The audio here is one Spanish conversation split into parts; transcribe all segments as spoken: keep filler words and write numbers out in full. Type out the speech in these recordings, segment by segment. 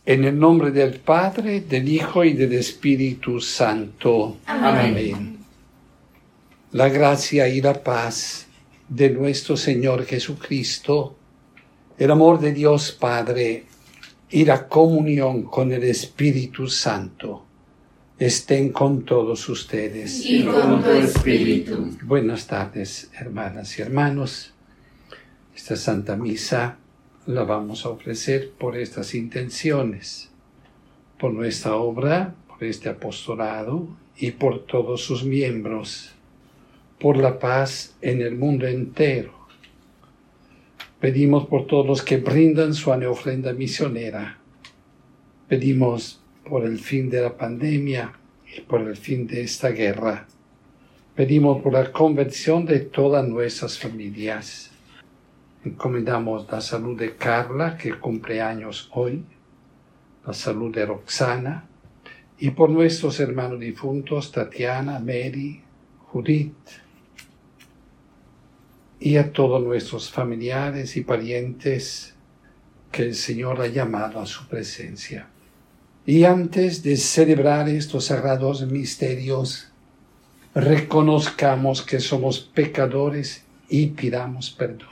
En el nombre del Padre, del Hijo y del Espíritu Santo. Amén. Amén. La gracia y la paz de nuestro Señor Jesucristo, el amor de Dios Padre y la comunión con el Espíritu Santo estén con todos ustedes. Y con tu espíritu. Buenas tardes, hermanas y hermanos. Esta Santa Misa la vamos a ofrecer por estas intenciones, por nuestra obra, por este apostolado y por todos sus miembros, por la paz en el mundo entero. Pedimos por todos los que brindan su ofrenda misionera. Pedimos por el fin de la pandemia y por el fin de esta guerra. Pedimos por la conversión de todas nuestras familias. Encomendamos la salud de Carla, que cumple años hoy, la salud de Roxana, y por nuestros hermanos difuntos, Tatiana, Mary, Judith, y a todos nuestros familiares y parientes que el Señor ha llamado a su presencia. Y antes de celebrar estos sagrados misterios, reconozcamos que somos pecadores y pidamos perdón.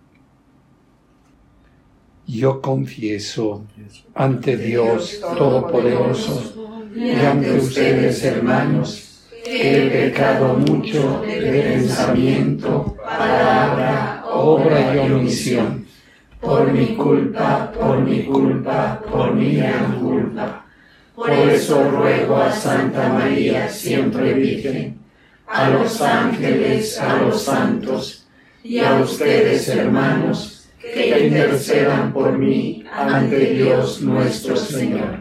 Yo confieso ante Dios Todopoderoso y ante ustedes, hermanos, que he pecado mucho de pensamiento, palabra, obra y omisión, por mi culpa, por mi culpa, por mi gran culpa. Por eso ruego a Santa María, siempre Virgen, a los ángeles, a los santos, y a ustedes, hermanos, que intercedan por mí ante Dios nuestro Señor.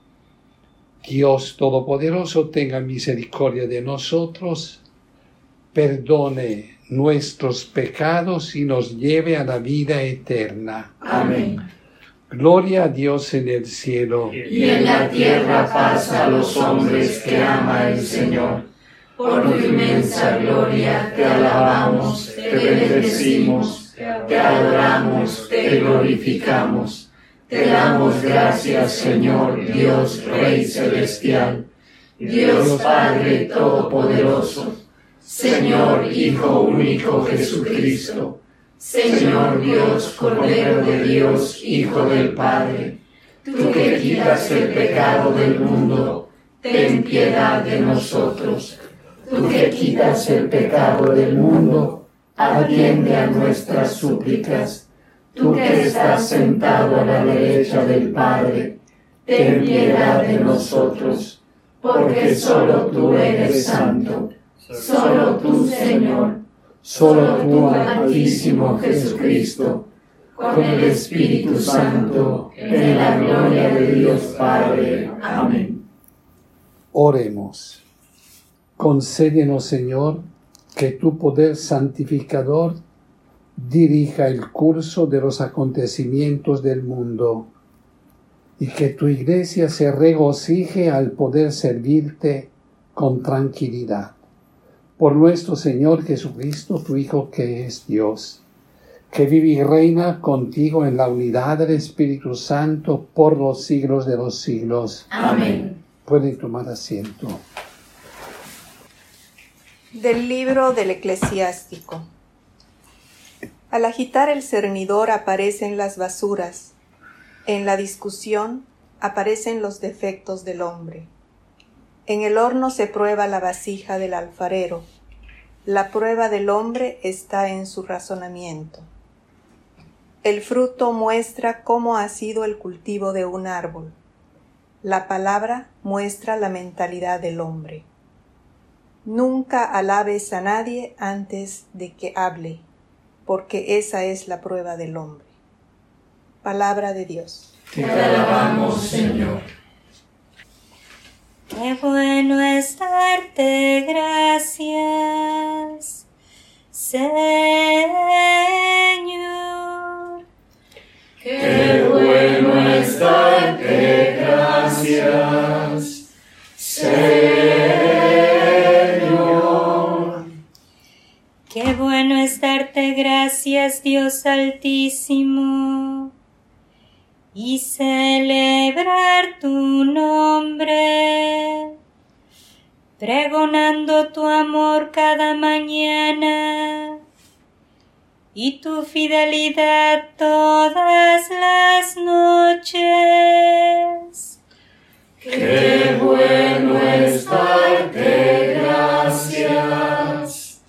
Dios Todopoderoso tenga misericordia de nosotros, perdone nuestros pecados y nos lleve a la vida eterna. Amén. Gloria a Dios en el cielo. Y en la tierra paz a los hombres que ama el Señor. Por tu inmensa gloria te alabamos, te bendecimos, te adoramos, te glorificamos. Te damos gracias, Señor, Dios Rey Celestial, Dios Padre Todopoderoso, Señor Hijo único Jesucristo, Señor Dios, Cordero de Dios, Hijo del Padre. Tú que quitas el pecado del mundo, ten piedad de nosotros. Tú que quitas el pecado del mundo, atiende a nuestras súplicas. Tú que estás sentado a la derecha del Padre, ten piedad de nosotros, porque solo tú eres santo, solo tú, Señor, solo tú, Altísimo Jesucristo, con el Espíritu Santo, en la gloria de Dios Padre. Amén. Oremos. Concédenos, Señor, que tu poder santificador dirija el curso de los acontecimientos del mundo y que tu Iglesia se regocije al poder servirte con tranquilidad. Por nuestro Señor Jesucristo, tu Hijo, que es Dios, que vive y reina contigo en la unidad del Espíritu Santo por los siglos de los siglos. Amén. Pueden tomar asiento. Del libro del Eclesiástico. Al agitar el cernidor aparecen las basuras, en la discusión aparecen los defectos del hombre. En el horno se prueba la vasija del alfarero, la prueba del hombre está en su razonamiento. El fruto muestra cómo ha sido el cultivo de un árbol, la palabra muestra la mentalidad del hombre. Nunca alabes a nadie antes de que hable, porque esa es la prueba del hombre. Palabra de Dios. Te alabamos, Señor. Qué bueno es darte gracias, Señor. Qué bueno es darte gracias, Señor. Qué bueno es darte gracias, Dios Altísimo, y celebrar tu nombre, pregonando tu amor cada mañana y tu fidelidad todas las noches. Qué bueno es darte gracias,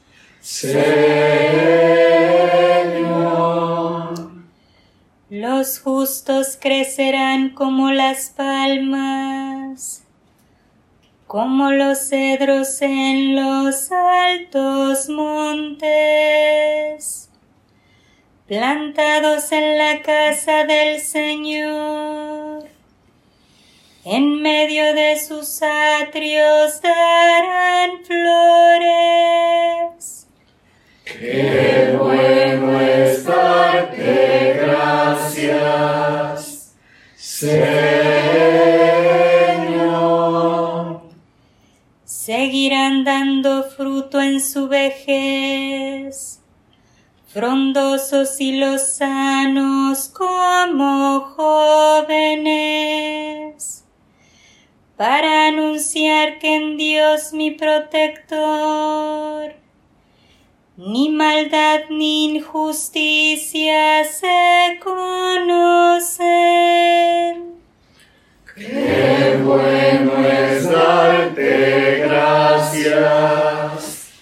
Señor. Los justos crecerán como las palmas, como los cedros en los altos montes, plantados en la casa del Señor. En medio de sus atrios darán flores. Qué bueno es darte gracias, Señor. Seguirán dando fruto en su vejez, frondosos y lozanos como jóvenes, para anunciar que en Dios mi protector ni maldad ni injusticia se conocen. Qué bueno es darte gracias,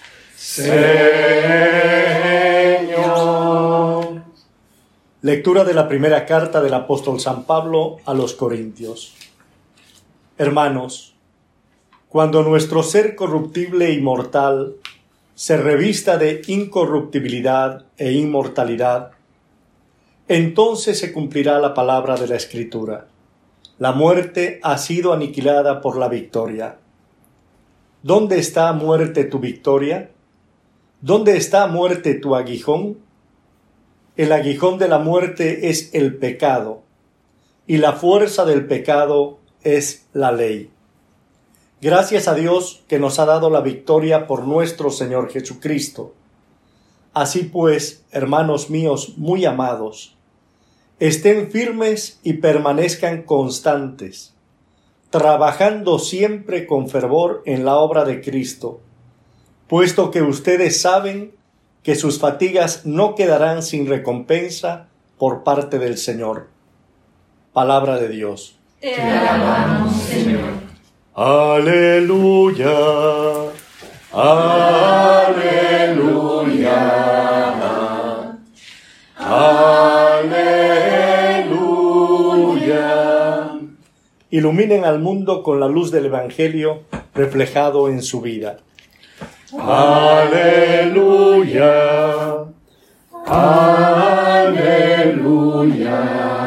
Señor. Lectura de la primera carta del apóstol San Pablo a los Corintios. Hermanos, cuando nuestro ser corruptible y mortal se revista de incorruptibilidad e inmortalidad, entonces se cumplirá la palabra de la Escritura: la muerte ha sido aniquilada por la victoria. ¿Dónde está, muerte, tu victoria? ¿Dónde está, muerte, tu aguijón? El aguijón de la muerte es el pecado, y la fuerza del pecado es la ley. Gracias a Dios que nos ha dado la victoria por nuestro Señor Jesucristo. Así pues, hermanos míos muy amados, estén firmes y permanezcan constantes, trabajando siempre con fervor en la obra de Cristo, puesto que ustedes saben que sus fatigas no quedarán sin recompensa por parte del Señor. Palabra de Dios. Te alabamos, Señor. Aleluya, aleluya, aleluya. Iluminen al mundo con la luz del Evangelio reflejado en su vida. Aleluya, aleluya.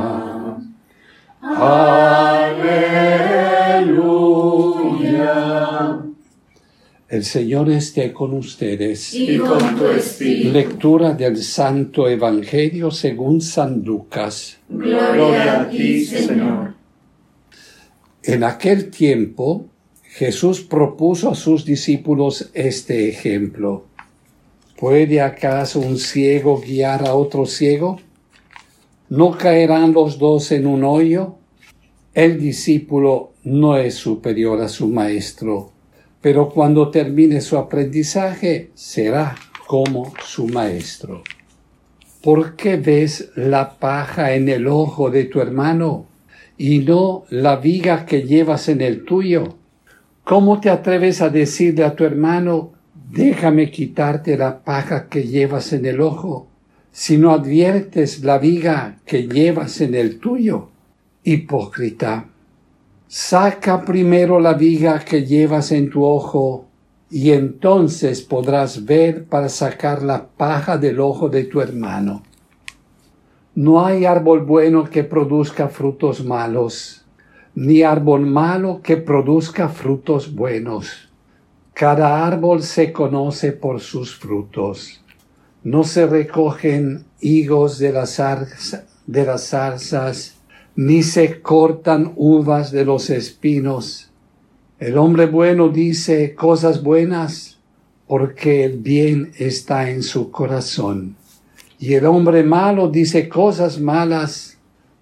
Aleluya. El Señor esté con ustedes. Y con tu espíritu. Lectura del Santo Evangelio según San Lucas. Gloria a ti, Señor. En aquel tiempo, Jesús propuso a sus discípulos este ejemplo. ¿Puede acaso un ciego guiar a otro ciego? ¿No caerán los dos en un hoyo? El discípulo no es superior a su maestro, pero cuando termine su aprendizaje será como su maestro. ¿Por qué ves la paja en el ojo de tu hermano y no la viga que llevas en el tuyo? ¿Cómo te atreves a decirle a tu hermano: déjame quitarte la paja que llevas en el ojo, si no adviertes la viga que llevas en el tuyo? Hipócrita, saca primero la viga que llevas en tu ojo, y entonces podrás ver para sacar la paja del ojo de tu hermano. No hay árbol bueno que produzca frutos malos, ni árbol malo que produzca frutos buenos. Cada árbol se conoce por sus frutos. No se recogen higos de las zarza- de las zarzas, ni se cortan uvas de los espinos. El hombre bueno dice cosas buenas porque el bien está en su corazón. Y el hombre malo dice cosas malas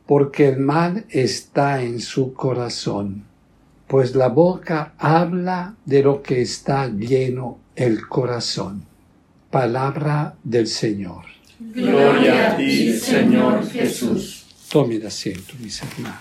porque el mal está en su corazón, pues la boca habla de lo que está lleno el corazón. Palabra del Señor. Gloria a ti, Señor Jesús. Tomen asiento, mis hermanos.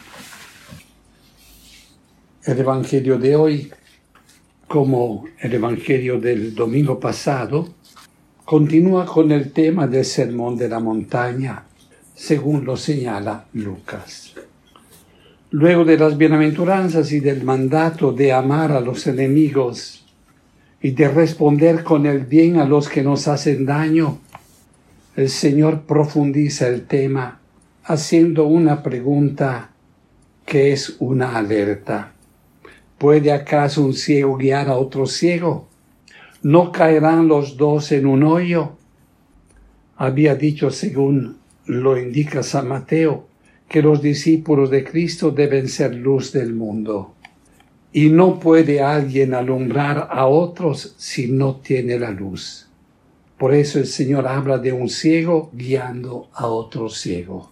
El Evangelio de hoy, como el Evangelio del domingo pasado, continúa con el tema del Sermón de la Montaña, según lo señala Lucas. Luego de las bienaventuranzas y del mandato de amar a los enemigos y de responder con el bien a los que nos hacen daño, el Señor profundiza el tema haciendo una pregunta que es una alerta. ¿Puede acaso un ciego guiar a otro ciego? ¿No caerán los dos en un hoyo? Había dicho, según lo indica San Mateo, que los discípulos de Cristo deben ser luz del mundo. Y no puede alguien alumbrar a otros si no tiene la luz. Por eso el Señor habla de un ciego guiando a otro ciego.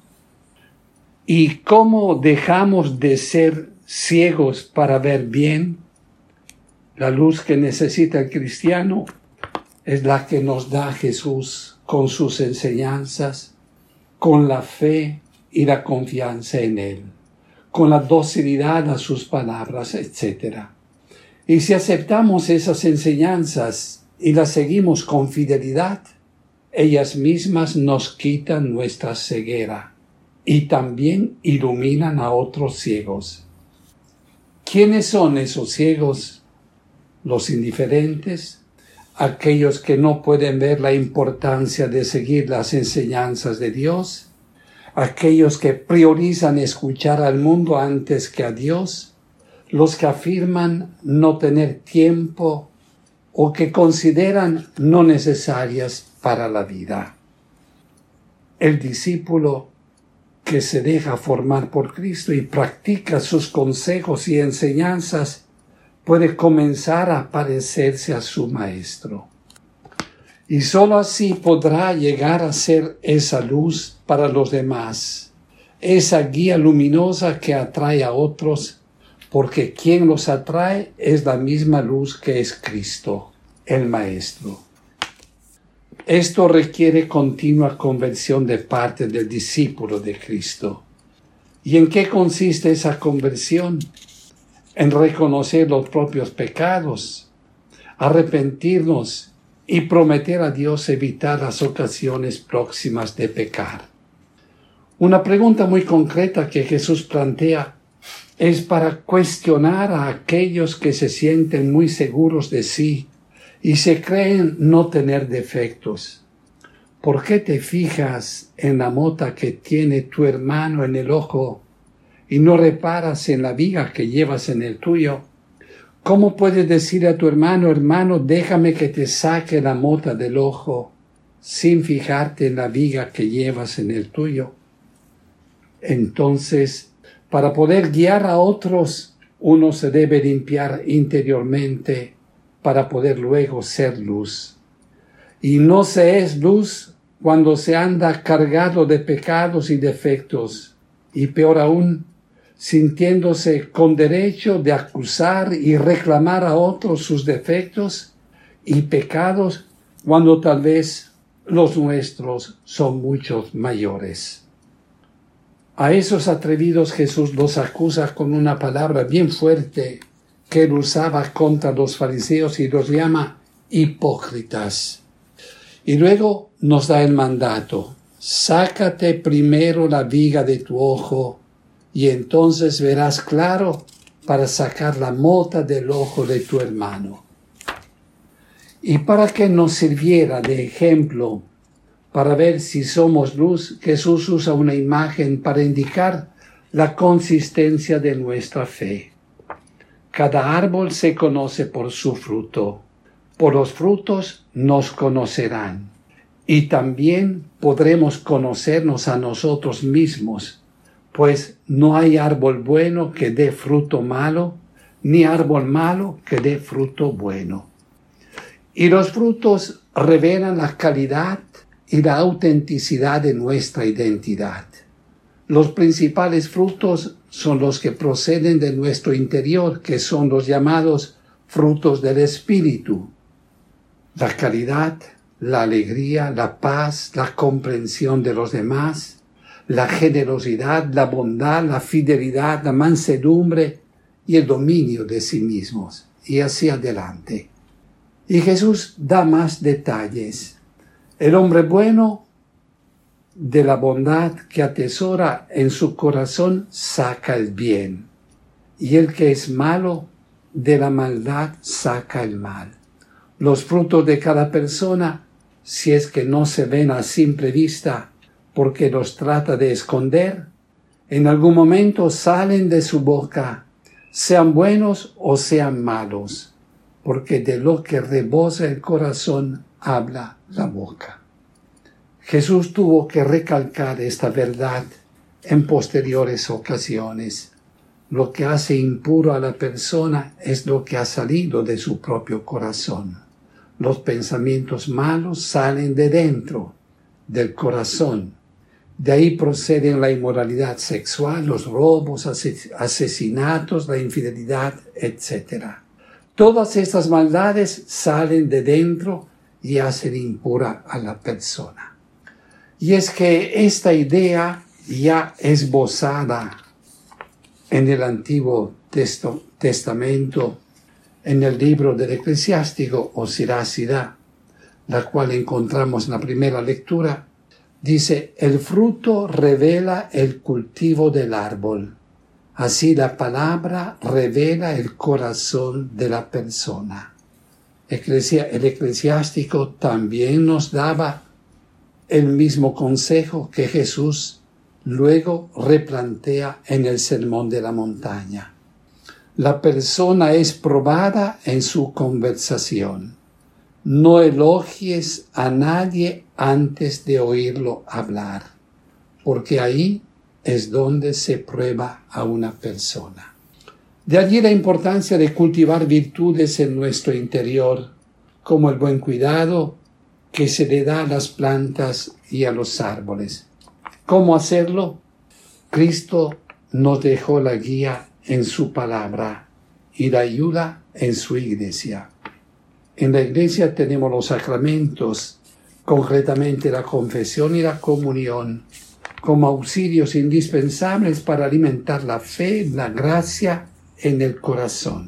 ¿Y cómo dejamos de ser ciegos para ver bien? La luz que necesita el cristiano es la que nos da Jesús con sus enseñanzas, con la fe y la confianza en Él, con la docilidad a sus palabras, etcétera. Y si aceptamos esas enseñanzas y las seguimos con fidelidad, ellas mismas nos quitan nuestra ceguera y también iluminan a otros ciegos. ¿Quiénes son esos ciegos? Los indiferentes, aquellos que no pueden ver la importancia de seguir las enseñanzas de Dios, aquellos que priorizan escuchar al mundo antes que a Dios, los que afirman no tener tiempo o que consideran no necesarias para la vida. El discípulo que se deja formar por Cristo y practica sus consejos y enseñanzas puede comenzar a parecerse a su Maestro. Y sólo así podrá llegar a ser esa luz para los demás, esa guía luminosa que atrae a otros, porque quien los atrae es la misma luz que es Cristo, el Maestro. Esto requiere continua conversión de parte del discípulo de Cristo. ¿Y en qué consiste esa conversión? En reconocer los propios pecados, arrepentirnos y prometer a Dios evitar las ocasiones próximas de pecar. Una pregunta muy concreta que Jesús plantea es para cuestionar a aquellos que se sienten muy seguros de sí y se creen no tener defectos. ¿Por qué te fijas en la mota que tiene tu hermano en el ojo y no reparas en la viga que llevas en el tuyo? ¿Cómo puedes decir a tu hermano, hermano, déjame que te saque la mota del ojo, sin fijarte en la viga que llevas en el tuyo? Entonces, para poder guiar a otros, uno se debe limpiar interiormente para poder luego ser luz. Y no se es luz cuando se anda cargado de pecados y defectos, y peor aún, sintiéndose con derecho de acusar y reclamar a otros sus defectos y pecados cuando tal vez los nuestros son muchos mayores. A esos atrevidos Jesús los acusa con una palabra bien fuerte que él usaba contra los fariseos y los llama hipócritas. Y luego nos da el mandato: sácate primero la viga de tu ojo y entonces verás claro para sacar la mota del ojo de tu hermano. Y para que nos sirviera de ejemplo para ver si somos luz, Jesús usa una imagen para indicar la consistencia de nuestra fe. Cada árbol se conoce por su fruto. Por los frutos nos conocerán. Y también podremos conocernos a nosotros mismos, pues no hay árbol bueno que dé fruto malo, ni árbol malo que dé fruto bueno. Y los frutos revelan la calidad y la autenticidad de nuestra identidad. Los principales frutos son los que proceden de nuestro interior, que son los llamados frutos del Espíritu. La caridad, la alegría, la paz, la comprensión de los demás, la generosidad, la bondad, la fidelidad, la mansedumbre y el dominio de sí mismos, y así adelante. Y Jesús da más detalles. El hombre bueno, de la bondad que atesora en su corazón, saca el bien, y el que es malo, de la maldad saca el mal. Los frutos de cada persona, si es que no se ven a simple vista, porque los trata de esconder, en algún momento salen de su boca, sean buenos o sean malos, porque de lo que rebosa el corazón habla la boca. Jesús tuvo que recalcar esta verdad en posteriores ocasiones. Lo que hace impuro a la persona es lo que ha salido de su propio corazón. Los pensamientos malos salen de dentro, del corazón. De ahí proceden la inmoralidad sexual, los robos, asesinatos, la infidelidad, etcétera. Todas estas maldades salen de dentro y hacen impura a la persona. Y es que esta idea ya esbozada en el Antiguo Testamento, en el libro del Eclesiástico o Siracida, la cual encontramos en la primera lectura, dice: el fruto revela el cultivo del árbol, así la palabra revela el corazón de la persona. El Eclesiástico también nos daba el mismo consejo que Jesús luego replantea en el Sermón de la Montaña. La persona es probada en su conversación. No elogies a nadie antes de oírlo hablar, porque ahí es donde se prueba a una persona. De allí la importancia de cultivar virtudes en nuestro interior, como el buen cuidado que se le da a las plantas y a los árboles. ¿Cómo hacerlo? Cristo nos dejó la guía en su palabra y la ayuda en su iglesia. En la iglesia tenemos los sacramentos, concretamente la confesión y la comunión, como auxilios indispensables para alimentar la fe, la gracia en el corazón.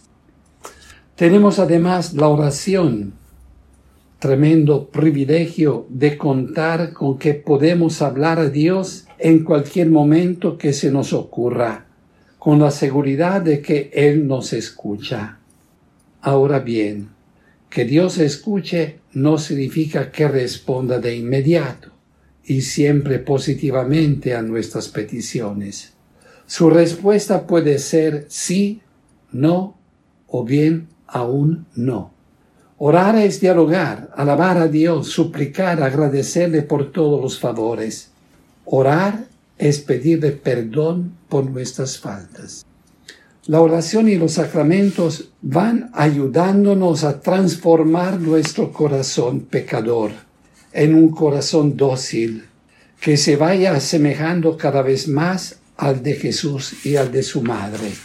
Tenemos además la oración, tremendo privilegio de contar con que podemos hablar a Dios en cualquier momento que se nos ocurra, con la seguridad de que Él nos escucha. Ahora bien, que Dios escuche no significa que responda de inmediato y siempre positivamente a nuestras peticiones. Su respuesta puede ser sí, no o bien aún no. Orar es dialogar, alabar a Dios, suplicar, agradecerle por todos los favores. Orar es pedirle perdón por nuestras faltas. La oración y los sacramentos van ayudándonos a transformar nuestro corazón pecador en un corazón dócil, que se vaya asemejando cada vez más al de Jesús y al de su madre.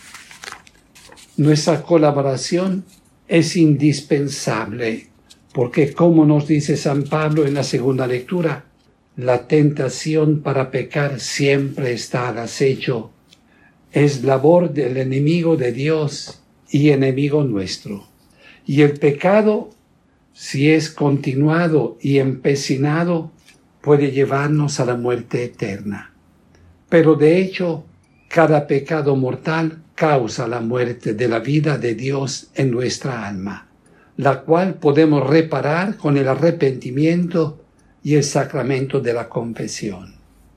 Nuestra colaboración es indispensable, porque como nos dice San Pablo en la segunda lectura, la tentación para pecar siempre está al acecho. Es labor del enemigo de Dios y enemigo nuestro. Y el pecado, si es continuado y empecinado, puede llevarnos a la muerte eterna. Pero de hecho, cada pecado mortal causa la muerte de la vida de Dios en nuestra alma, la cual podemos reparar con el arrepentimiento y el sacramento de la confesión.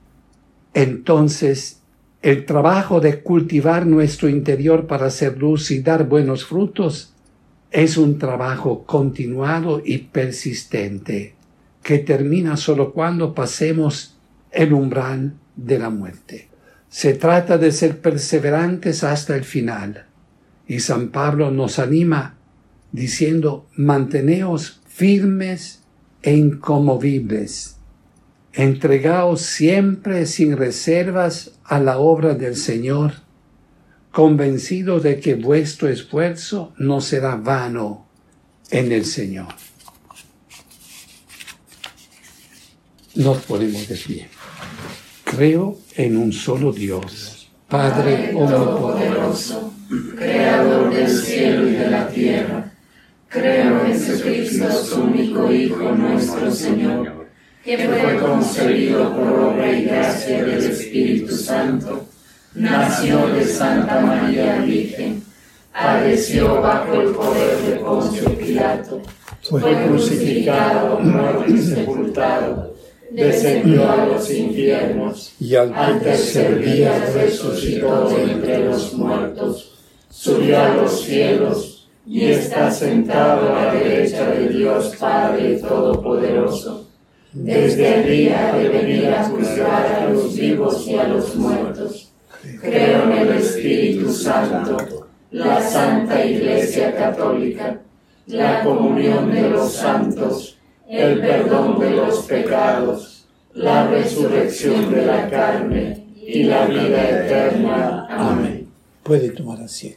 Entonces, el trabajo de cultivar nuestro interior para hacer luz y dar buenos frutos es un trabajo continuado y persistente, que termina solo cuando pasemos el umbral de la muerte. Se trata de ser perseverantes hasta el final, y San Pablo nos anima diciendo: manteneos firmes e inconmovibles. entregaos siempre sin reservas a la obra del Señor, convencidos de que vuestro esfuerzo no será vano en el Señor. Nos ponemos de pie. Creo en un solo Dios, Padre Todopoderoso, Creador del cielo y de la tierra. Creo en Jesucristo, su único Hijo, nuestro Señor, que fue concebido por obra y gracia del Espíritu Santo, nació de Santa María Virgen, padeció bajo el poder de Poncio Pilato, fue crucificado, muerto y sepultado, descendió a los infiernos, y al al tercer día resucitó de entre los muertos, subió a los cielos y está sentado a la derecha de Dios Padre Todopoderoso. Desde allí ha de venir a juzgar a los vivos y a los muertos. Creo en el Espíritu Santo, la Santa Iglesia Católica, la comunión de los santos, el perdón de los pecados, la resurrección de la carne y la vida eterna. Amén. Puede tomar asiento.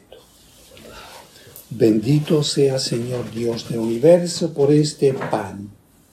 Bendito sea, Señor Dios del universo, por este pan,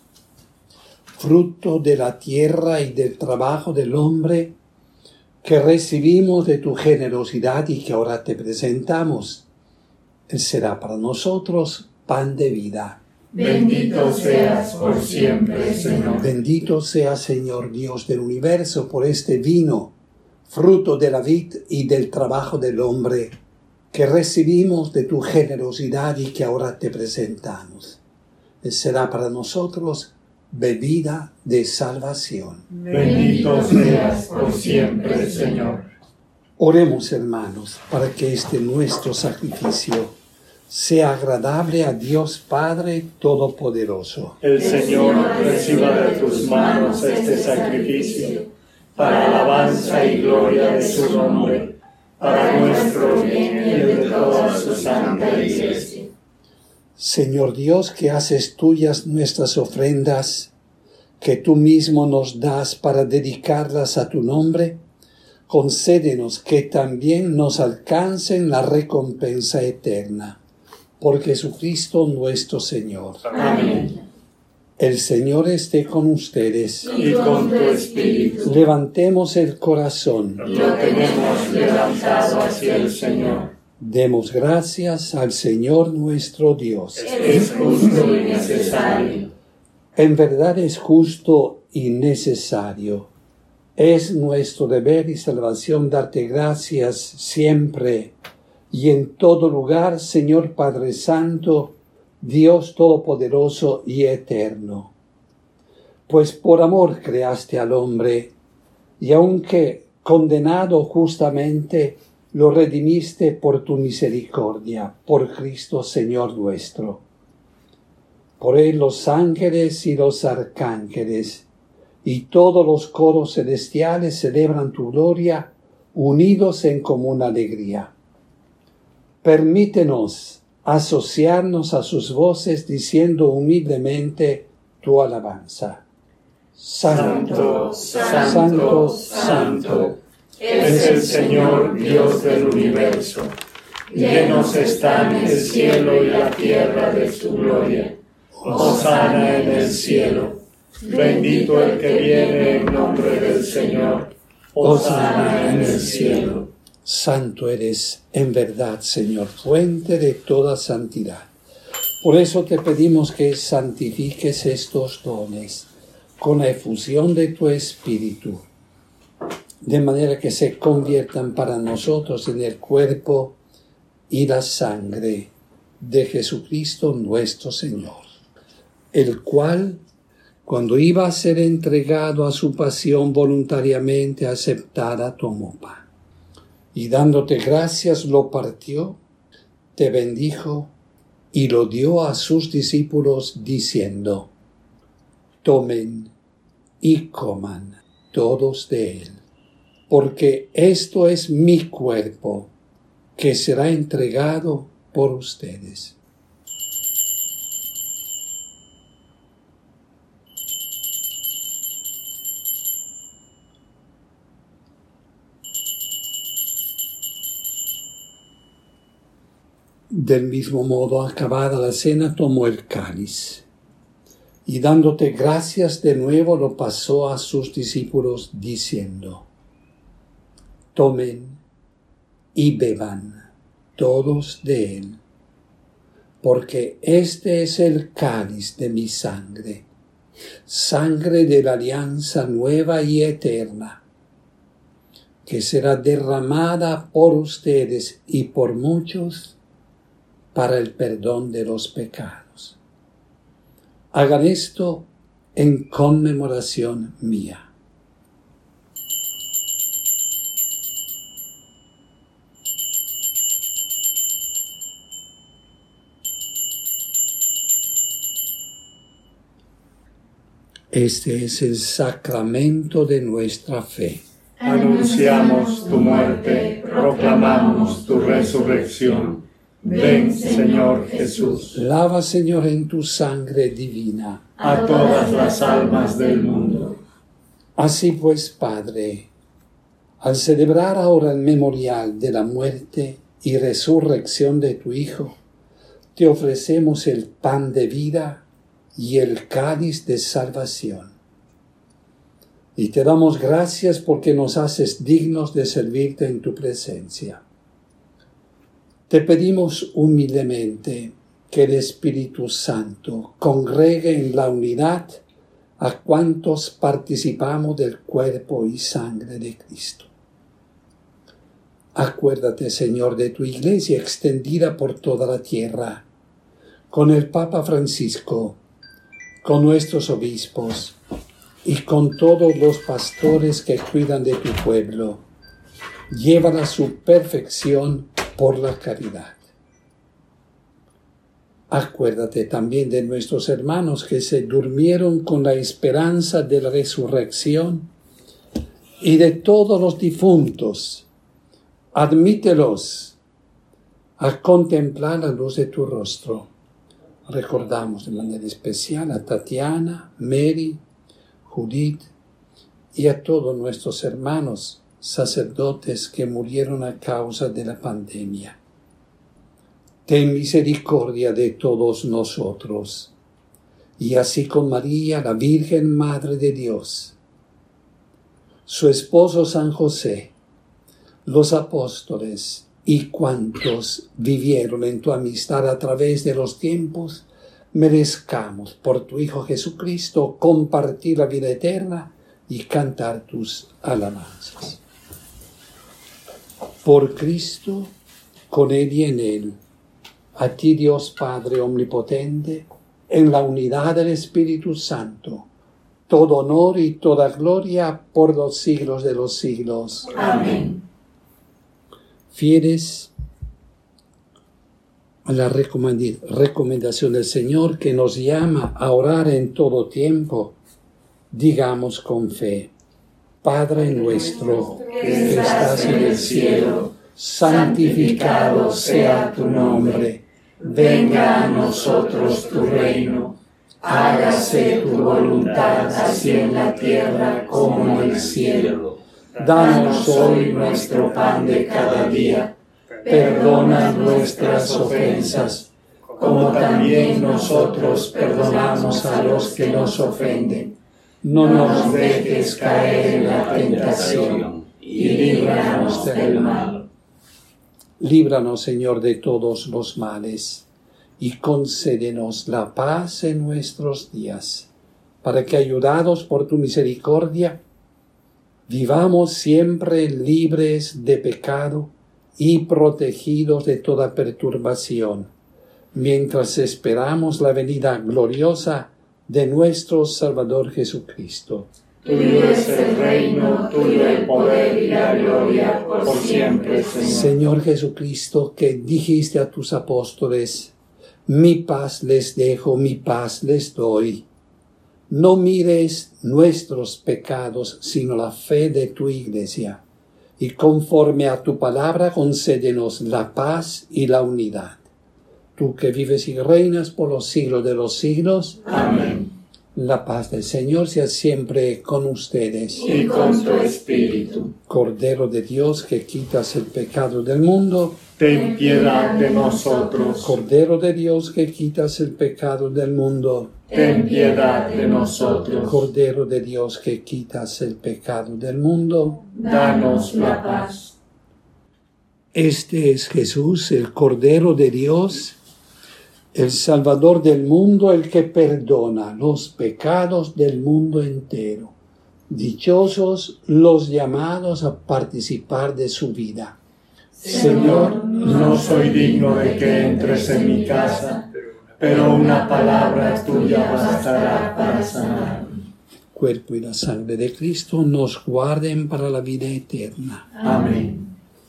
fruto de la tierra y del trabajo del hombre, que recibimos de tu generosidad y que ahora te presentamos. Él será para nosotros pan de vida. Bendito seas por siempre, Señor. Bendito sea, Señor Dios del universo, por este vino, fruto de la vid y del trabajo del hombre, que recibimos de tu generosidad y que ahora te presentamos. Él será para nosotros bebida de salvación. Bendito seas por siempre, Señor. Oremos, hermanos, para que este nuestro sacrificio sea agradable a Dios Padre Todopoderoso. El Señor reciba de tus manos este sacrificio, para alabanza y gloria de su nombre, para nuestro bien y el de toda su santa Iglesia. Señor Dios, que haces tuyas nuestras ofrendas, que tú mismo nos das para dedicarlas a tu nombre, concédenos que también nos alcancen la recompensa eterna. Por Jesucristo nuestro Señor. Amén. El Señor esté con ustedes. Y con tu espíritu. Levantemos el corazón. Lo tenemos levantado hacia el Señor. Demos gracias al Señor nuestro Dios. Es justo y necesario. En verdad es justo y necesario. Es nuestro deber y salvación darte gracias siempre y en todo lugar, Señor Padre Santo, Dios Todopoderoso y Eterno. Pues por amor creaste al hombre, y aunque condenado justamente, lo redimiste por tu misericordia, por Cristo Señor nuestro. Por él los ángeles y los arcángeles y todos los coros celestiales celebran tu gloria, unidos en común alegría. Permítenos asociarnos a sus voces diciendo humildemente tu alabanza. Santo, santo, santo, es el Señor Dios del universo. Llenos están el cielo y la tierra de su gloria. Hosana en el cielo. Bendito el que viene en nombre del Señor. Hosana en el cielo. Santo eres en verdad, Señor, fuente de toda santidad. Por eso te pedimos que santifiques estos dones con la efusión de tu Espíritu, de manera que se conviertan para nosotros en el cuerpo y la sangre de Jesucristo nuestro Señor, el cual, cuando iba a ser entregado a su pasión voluntariamente aceptada, tomó pan. Y dándote gracias lo partió, te bendijo y lo dio a sus discípulos diciendo: tomen y coman todos de él, porque esto es mi cuerpo, que será entregado por ustedes. Del mismo modo, acabada la cena, tomó el cáliz y dándote gracias de nuevo lo pasó a sus discípulos diciendo: tomen y beban todos de él, porque este es el cáliz de mi sangre, sangre de la alianza nueva y eterna, que será derramada por ustedes y por muchos para el perdón de los pecados. Hagan esto en conmemoración mía. Este es el sacramento de nuestra fe. Anunciamos tu muerte, proclamamos tu resurrección. Ven, Señor Jesús. Lava, Señor, en tu sangre divina a todas las almas del mundo. Así pues, Padre, al celebrar ahora el memorial de la muerte y resurrección de tu Hijo, te ofrecemos el pan de vida y el cáliz de salvación. Y te damos gracias porque nos haces dignos de servirte en tu presencia. Te pedimos humildemente que el Espíritu Santo congregue en la unidad a cuantos participamos del cuerpo y sangre de Cristo. Acuérdate, Señor, de tu Iglesia extendida por toda la tierra, con el Papa Francisco, con nuestros obispos y con todos los pastores que cuidan de tu pueblo. Llévala a su perfección por la caridad. Acuérdate también de nuestros hermanos que se durmieron con la esperanza de la resurrección y de todos los difuntos. Admítelos a contemplar la luz de tu rostro. Recordamos de manera especial a Tatiana, Mary, Judith y a todos nuestros hermanos sacerdotes que murieron a causa de la pandemia. Ten misericordia de todos nosotros, y así con María, la Virgen Madre de Dios, su esposo San José, los apóstoles y cuantos vivieron en tu amistad a través de los tiempos, merezcamos por tu Hijo Jesucristo compartir la vida eterna y cantar tus alabanzas. Por Cristo, con Él y en Él, a ti Dios Padre Omnipotente, en la unidad del Espíritu Santo, todo honor y toda gloria por los siglos de los siglos. Amén. Fieles a la recomendación del Señor que nos llama a orar en todo tiempo, digamos con fe: Padre nuestro que estás en el cielo, santificado sea tu nombre. Venga a nosotros tu reino. Hágase tu voluntad así en la tierra como en el cielo. Danos hoy nuestro pan de cada día. Perdona nuestras ofensas, como también nosotros perdonamos a los que nos ofenden. No nos dejes caer en la tentación, y líbranos del mal. Líbranos, Señor, de todos los males, y concédenos la paz en nuestros días, para que, ayudados por tu misericordia, vivamos siempre libres de pecado y protegidos de toda perturbación, mientras esperamos la venida gloriosa de nuestro Salvador Jesucristo. Tuyo es el reino, tuyo el poder y la gloria por siempre, Señor. Señor Jesucristo, que dijiste a tus apóstoles: mi paz les dejo, mi paz les doy. No mires nuestros pecados, sino la fe de tu Iglesia, y conforme a tu palabra concédenos la paz y la unidad. Tú que vives y reinas por los siglos de los siglos. Amén. La paz del Señor sea siempre con ustedes. Y con tu espíritu. Cordero de Dios, que quitas el pecado del mundo, ten piedad de nosotros. Cordero de Dios, que quitas el pecado del mundo, ten piedad de nosotros. Cordero de Dios, que quitas el pecado del mundo, danos la paz. Este es Jesús, el Cordero de Dios, el Salvador del mundo, el que perdona los pecados del mundo entero. Dichosos los llamados a participar de su vida. Señor, no soy digno de que entres en mi casa, pero una palabra tuya bastará para sanar. Cuerpo y la sangre de Cristo nos guarden para la vida eterna. Amén.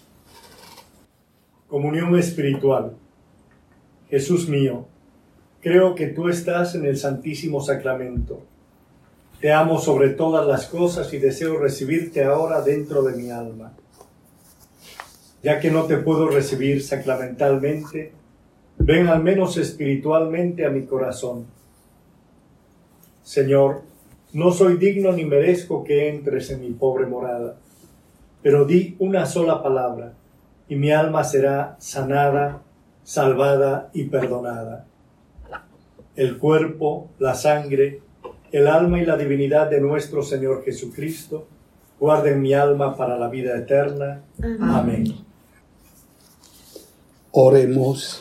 Comunión espiritual. Jesús mío, creo que tú estás en el Santísimo Sacramento. Te amo sobre todas las cosas y deseo recibirte ahora dentro de mi alma. Ya que no te puedo recibir sacramentalmente, ven al menos espiritualmente a mi corazón. Señor, no soy digno ni merezco que entres en mi pobre morada, pero di una sola palabra y mi alma será sanada, salvada y perdonada. El cuerpo, la sangre, el alma y la divinidad de nuestro Señor Jesucristo guarden mi alma para la vida eterna. Amén. Oremos.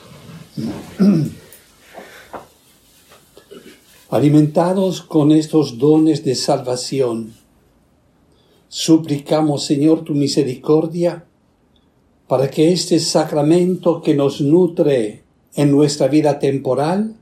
Alimentados con estos dones de salvación, suplicamos, Señor, tu misericordia para que este sacramento que nos nutre en nuestra vida temporal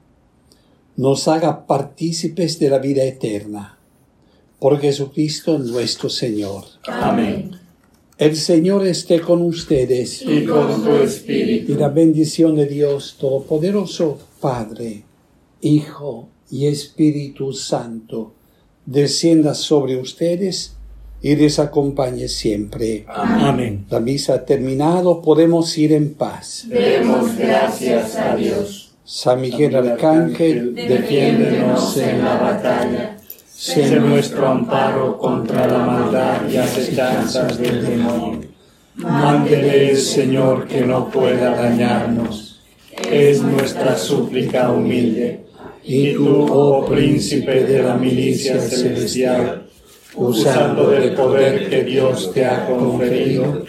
nos haga partícipes de la vida eterna. Por Jesucristo nuestro Señor. Amén. El Señor esté con ustedes. Y con tu espíritu. Y la bendición de Dios Todopoderoso, Padre, Hijo y Espíritu Santo, descienda sobre ustedes y les acompañe siempre. Amén. La misa ha terminado, podemos ir en paz. Demos gracias a Dios. San Miguel Arcángel, Defiéndenos en la batalla. Sé nuestro amparo contra la maldad y acechanzas del demonio. Mándele el Señor que no pueda dañarnos. Es nuestra súplica humilde. Y tú, oh príncipe de la milicia celestial, usando del poder que Dios te ha conferido,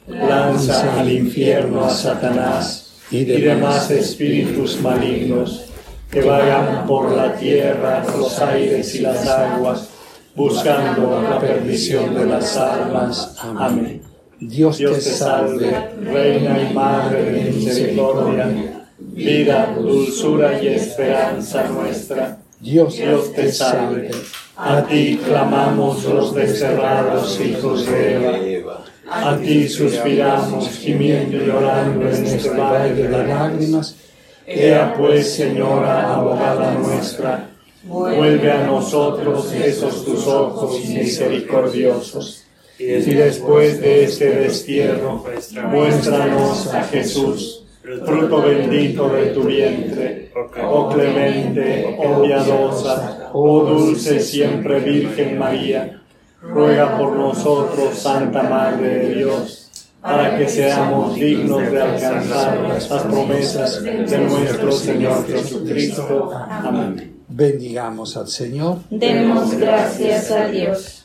lanza al infierno a Satanás y demás espíritus malignos que vagan por la tierra, los aires y las aguas, buscando la perdición de las almas. Amén. Dios, Dios te salve, Reina y Madre de misericordia, vida, dulzura y esperanza nuestra. Dios, Dios te salve. A ti clamamos los desterrados hijos de Eva. A ti suspiramos, gimiendo y llorando en este valle de lágrimas. Ea pues, Señora, abogada nuestra, vuelve a nosotros esos tus ojos misericordiosos, y después de este destierro, muéstranos a Jesús, fruto bendito de tu vientre, oh clemente, oh piadosa, oh dulce siempre Virgen María, ruega por nosotros, Santa Madre de Dios, para que seamos dignos de alcanzar las promesas de nuestro Señor Jesucristo. Amén. bendigamos al Señor. Demos gracias a Dios.